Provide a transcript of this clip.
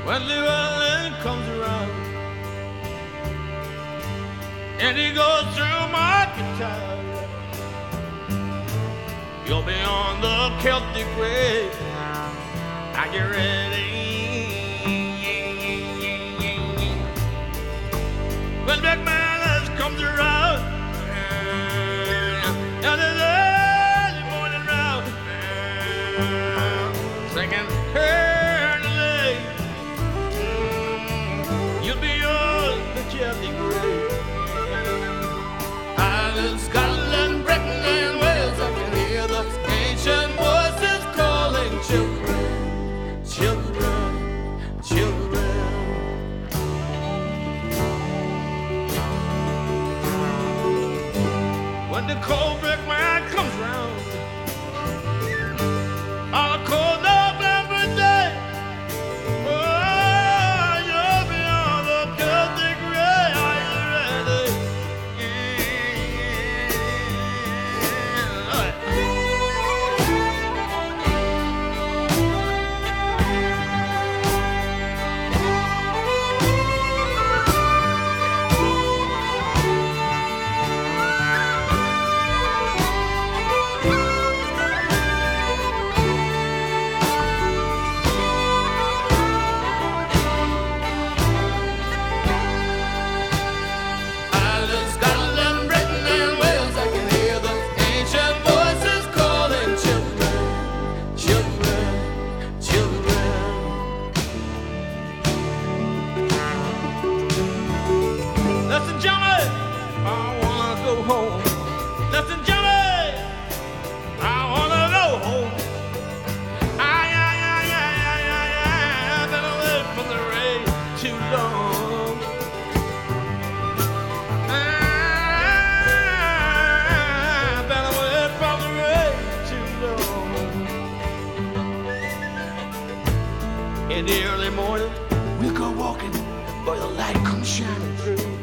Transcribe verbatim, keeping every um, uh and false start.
when Llewellyn comes around, and he goes through market town. You'll be on the Celtic way. Are you ready? When McManus comes around, and the early morning round, singing early, you'll be on the Celtic way. Ireland, Scotland, Britain, and Wales, I can hear the ancient voices calling children, children, children. When the cold brick man comes round on a cold November day, oh, you'll be on the Celtic way. Are you ready? Ireland, Scotland, Britain, and Wales, I can hear the ancient voices calling children, children, children. Listen, Johnny, I wanna go home. Listen, Johnny, I wanna go home. I, I, I, I, I, I, I've been away from the rain too long. I've been away from the rain too long. In the early morning, we'll go walking where the light comes shining through.